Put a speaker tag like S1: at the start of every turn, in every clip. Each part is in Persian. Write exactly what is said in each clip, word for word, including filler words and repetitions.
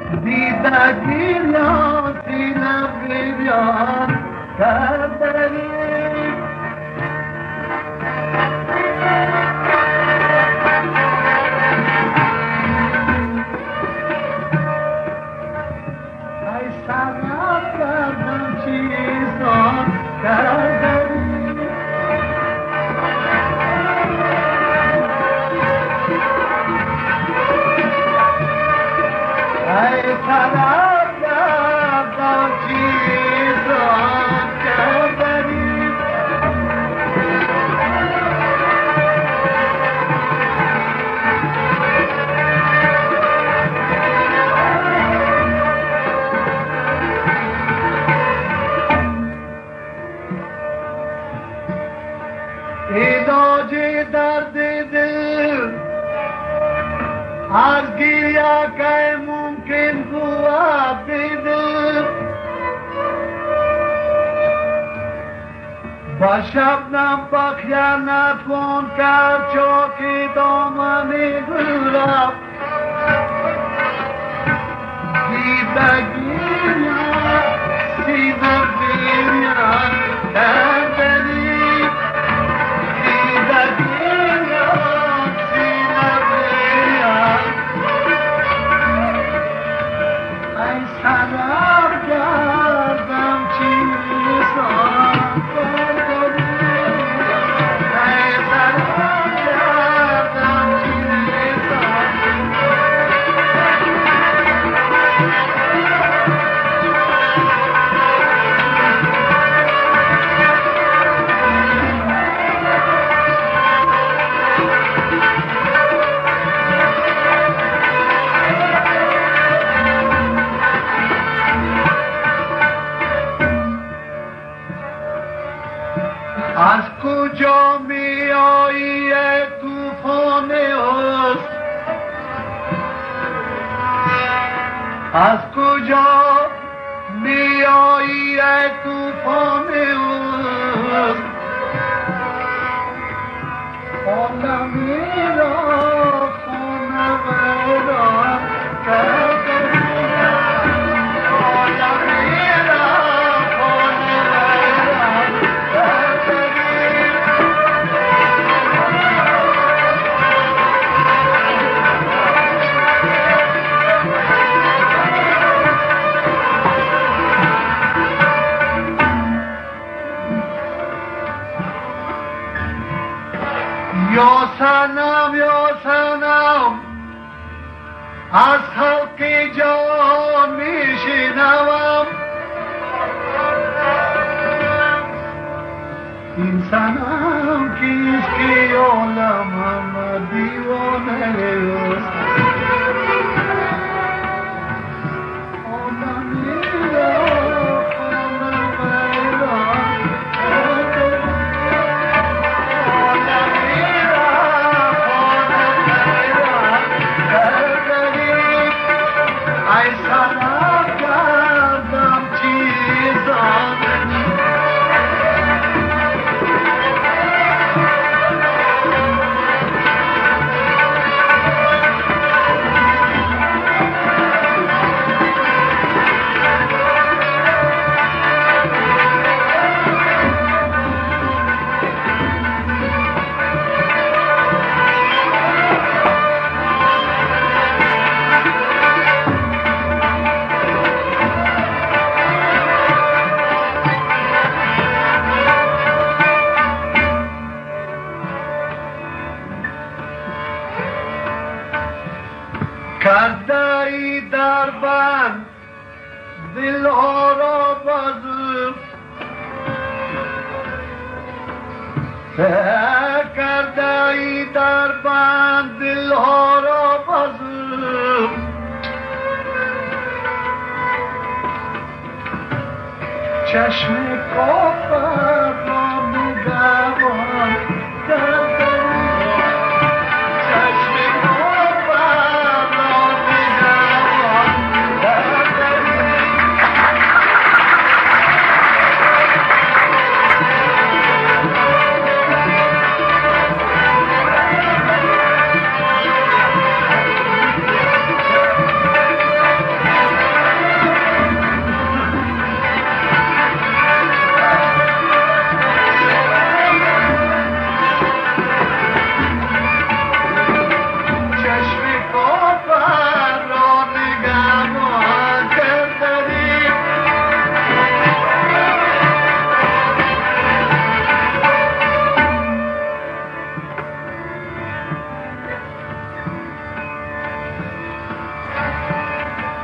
S1: دیدگیر یا سینم بیان کردنی ای سلام کردم چیزان کردنی ای سلام کردم چیزان کردنی علاج درد دل از گریه که ممکن بود دل با شبنم پا خیانت کن کرد چاکی دامن گلاب دیدگی سینه بیان کردنی سلام کردم چیزان کردنی ای سلام کردم چیزان از کجا می آیی ای طوفان عشق از کجا می آیی ای طوفان عشق عالمی را خانه ویران کردنی عالمی را خانه ویران یا سنم یا سنم از خلق جان می شنوم این سنم کیست که عالم همه دیوانه است عالمی را خانه ویران ای سلام کردم چیزان کرده ای در بند دلها را بازم کرده ای در بند دلها را بازم چشم کافر را نگهبان کرده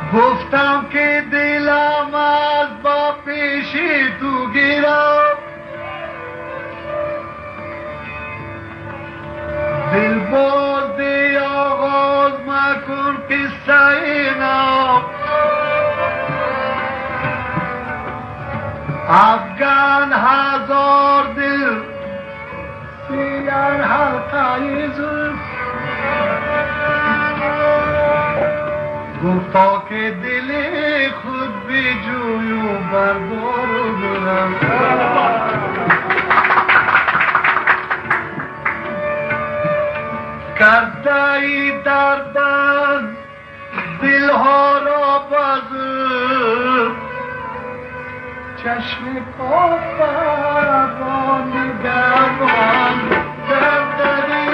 S1: گفتم که دلم از با پیشی تو گیرم، دل باز آغاز مکن قصه اینا، افغان هزار دل سیر حلقه زلف، گفتا که دل خود بجوی و بردار برم. کرده ای در بند دلها را بزر، چشم کافر را نگهبان در دری،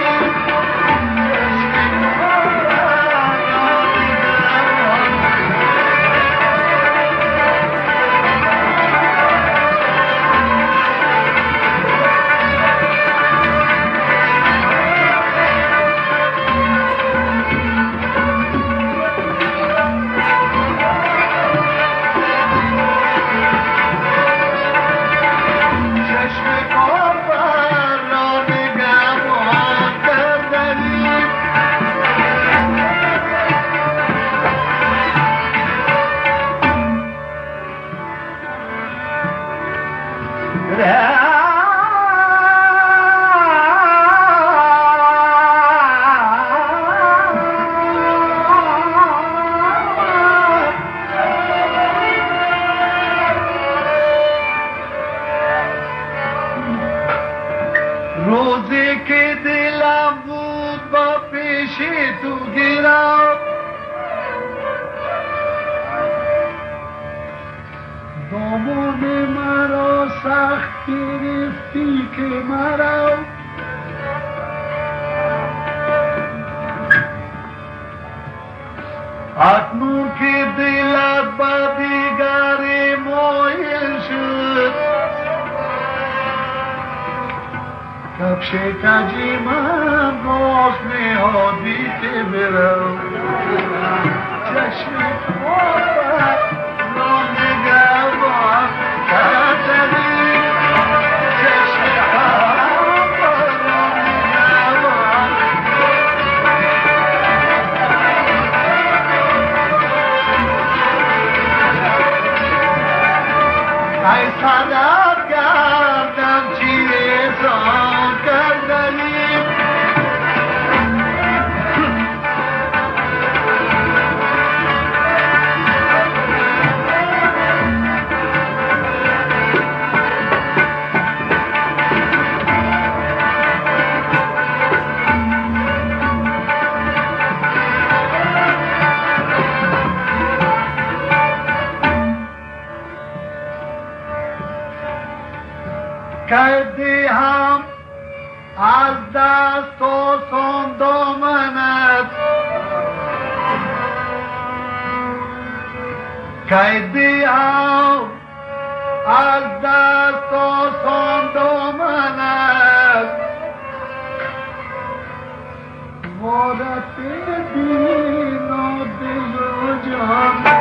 S1: روزی که دلم بود با پیشی تو گیرم، دامون مرا سخت گرفتی که مرا، اکنون که دلت با دیگری مایل شد، کفش کجی من باز نهادی که برم، چشم کافر را نگهبان کردی، چشم کافر را نگهبان. ای صدت کردم چیزان کردنی، کردی هم از دست و دامنت، کردی هم از دست و دامنت، غارت دین و دل و جان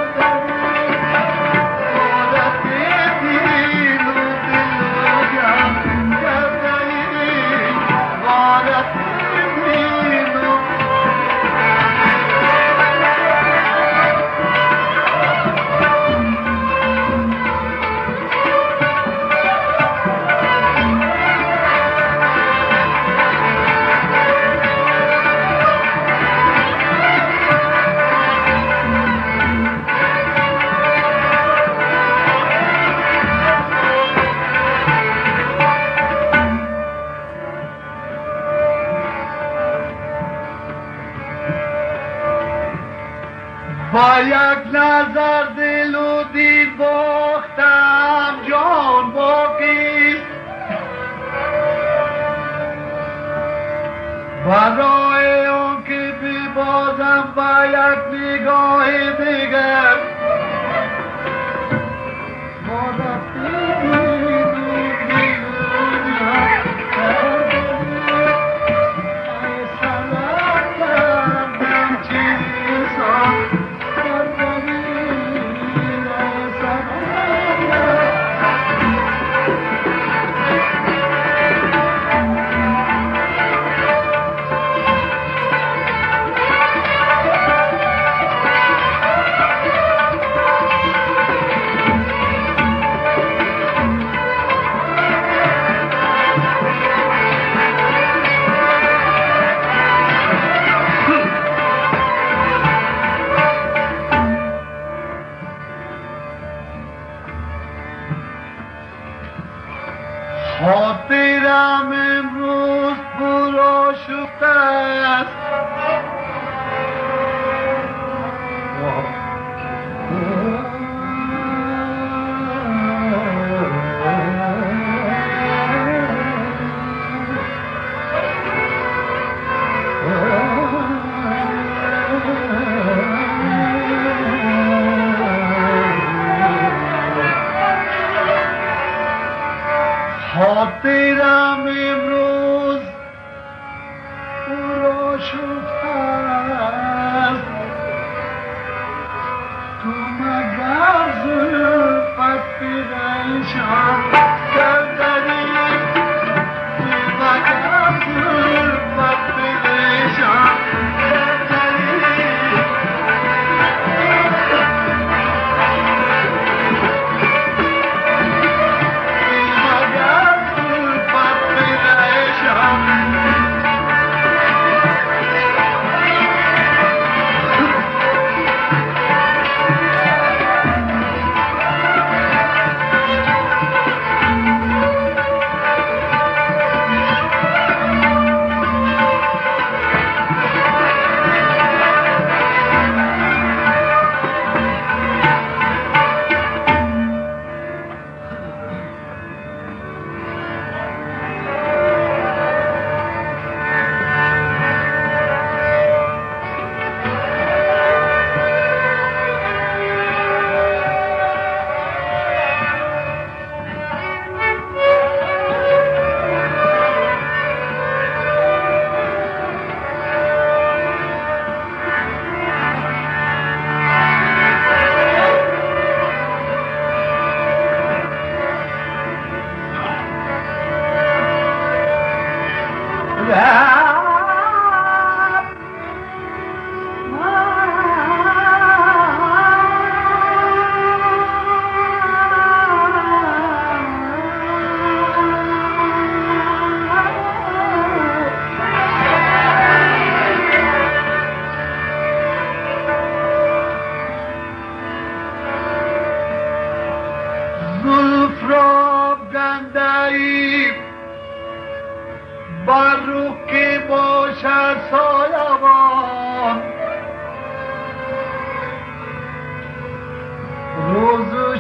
S1: با یک نظر دل و دید باختم جان باقی، برای اون که ببازم با یک نگاه دیگر، Thank you.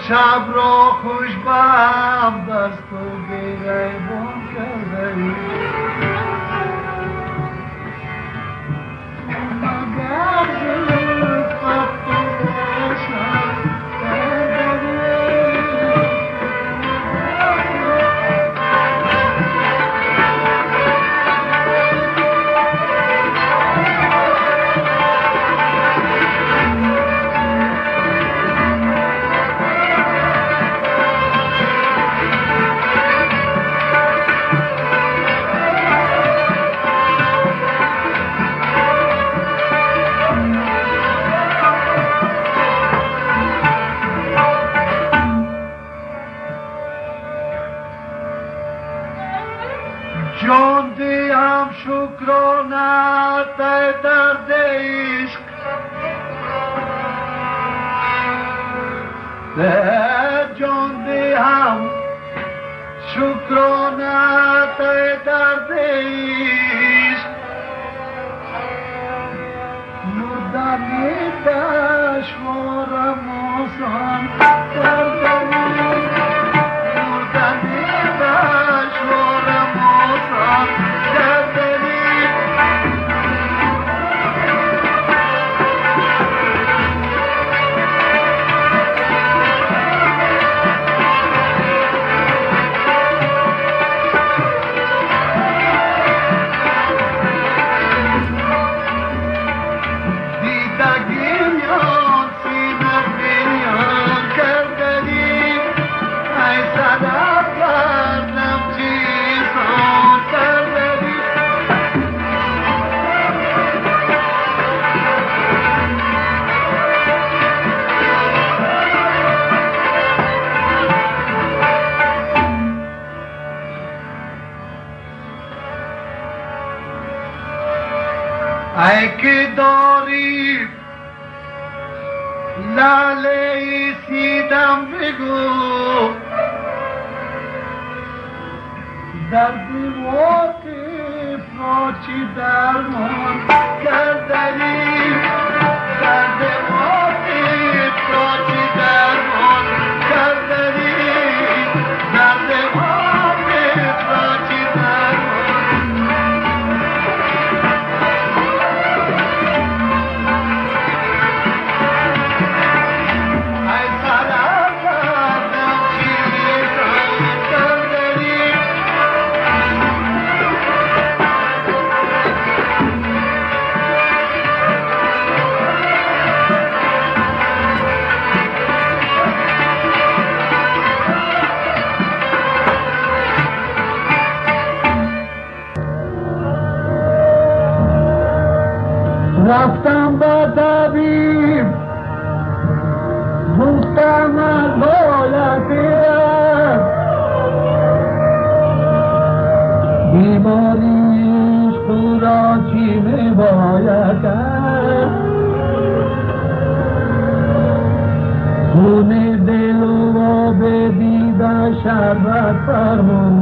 S1: شب را خوش بم دست و گریبان کرده ای مگر زلفت بکشم جان دیم شکرانه ته درد عشق ته جان دیم شکرانه ته درد عشق مردنی دشوارم آسان کردنی مردنی دشوارم آسان کردنی دیدگیم یان سینه بیان کردنی ای صدف کردم چیزان کردنی ای که داری لاله سیدم بگو در دیواری پاچی درمان کردنی در دیواری پاچی درمان کردنی در دیواری پاچی درمان ای سلام کردم چیزان کردنی رفتم با طبیب گفتم از حالتم بیماریش تو را چی میباید کرد خون دل و آب دیده شربت فرمون